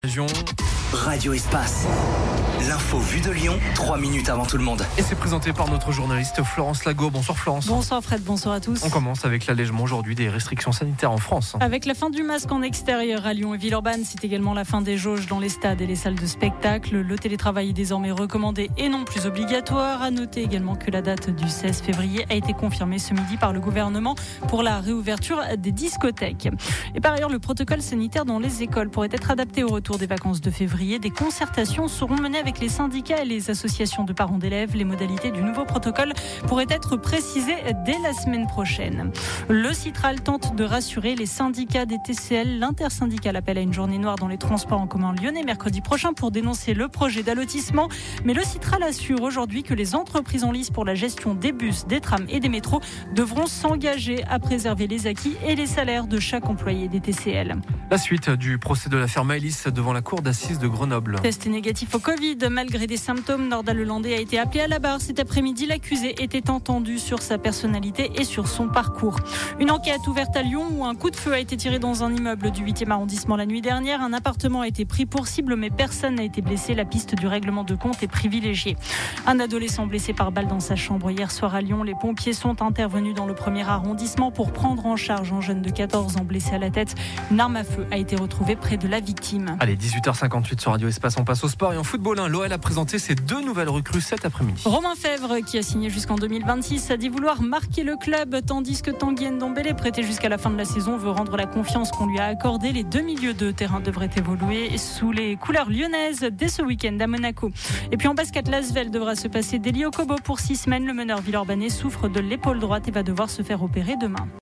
Région. Radio Espace. L'info vue de Lyon, 3 minutes avant tout le monde. Et c'est présenté par notre journaliste Florence Lago. Bonsoir Florence. Bonsoir Fred, bonsoir à tous. On commence avec l'allègement aujourd'hui des restrictions sanitaires en France. Avec la fin du masque en extérieur à Lyon et Villeurbanne, c'est également la fin des jauges dans les stades et les salles de spectacle. Le télétravail est désormais recommandé et non plus obligatoire. À noter également que la date du 16 février a été confirmée ce midi par le gouvernement pour la réouverture des discothèques. Et par ailleurs, le protocole sanitaire dans les écoles pourrait être adapté au retour des vacances de février. Des concertations seront menées avec les syndicats et les associations de parents d'élèves. Les modalités du nouveau protocole pourraient être précisées dès la semaine prochaine. Le Citral tente de rassurer les syndicats des TCL. L'intersyndicale appelle à une journée noire dans les transports en commun lyonnais mercredi prochain pour dénoncer le projet d'allotissement. Mais le Citral assure aujourd'hui que les entreprises en lice pour la gestion des bus, des trams et des métros devront s'engager à préserver les acquis et les salaires de chaque employé des TCL. La suite du procès de l'affaire Maëlys devant la cour d'assises de Grenoble. Testé négatif au Covid, malgré des symptômes, Nordal Lelandais a été appelé à la barre. Cet après-midi, l'accusé était entendu sur sa personnalité et sur son parcours. Une enquête ouverte à Lyon où un coup de feu a été tiré dans un immeuble du 8e arrondissement la nuit dernière. Un appartement a été pris pour cible, mais personne n'a été blessé. La piste du règlement de compte est privilégiée. Un adolescent blessé par balle dans sa chambre hier soir à Lyon. Les pompiers sont intervenus dans le 1er arrondissement pour prendre en charge un jeune de 14 ans blessé à la tête. Une arme à feu a été retrouvée près de la victime. Allez, 18h58 sur Radio Espace, on passe au sport et en football. L'OL a présenté ses 2 nouvelles recrues cet après-midi. Romain Fèvre, qui a signé jusqu'en 2026, a dit vouloir marquer le club, tandis que Tanguy Ndombele, prêté jusqu'à la fin de la saison, veut rendre la confiance qu'on lui a accordée. Les 2 milieux de terrain devraient évoluer sous les couleurs lyonnaises dès ce week-end à Monaco. Et puis en basket, l'Asvel devra se passer d'Eli Okobo pour 6 semaines. Le meneur villeurbanais souffre de l'épaule droite et va devoir se faire opérer demain.